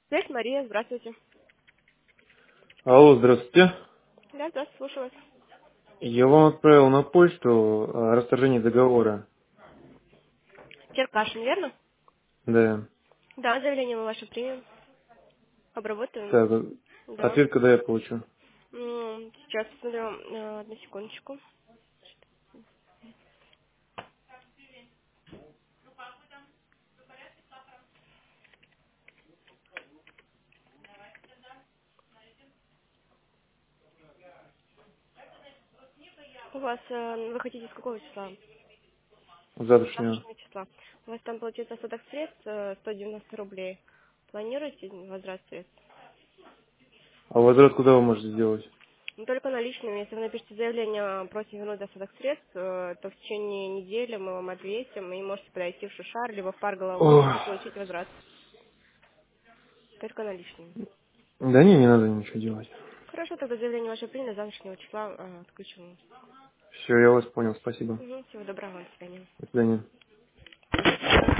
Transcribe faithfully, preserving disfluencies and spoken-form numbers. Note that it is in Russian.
Здесь Мария, здравствуйте. Алло, здравствуйте. Да, да, слушаю вас. Я вам отправил на почту э, расторжение договора. Черкашин, верно? Да. Да, заявление мы ваше примем, обработаем. Так, э, Да. ответ когда я получу? М, Сейчас посмотрю, э, одну секундочку. У вас, э, вы хотите с какого числа? С Завтрашнего. завтрашнего числа. У вас там получается остаток средств э, сто девяносто рублей. Планируете возврат средств? А возврат куда вы можете сделать? Ну, только наличными. Если вы напишете заявление, просим вернуть остаток средств, э, то в течение недели мы вам ответим и можете подойти в Шушар, либо в Парголову Ох. и получить возврат. Только наличными. Да не, не надо ничего делать. Хорошо, тогда заявление ваше принято, завтрашнего числа э, отключим. Все, я вас понял, спасибо. Угу, всего доброго, до свидания. До свидания.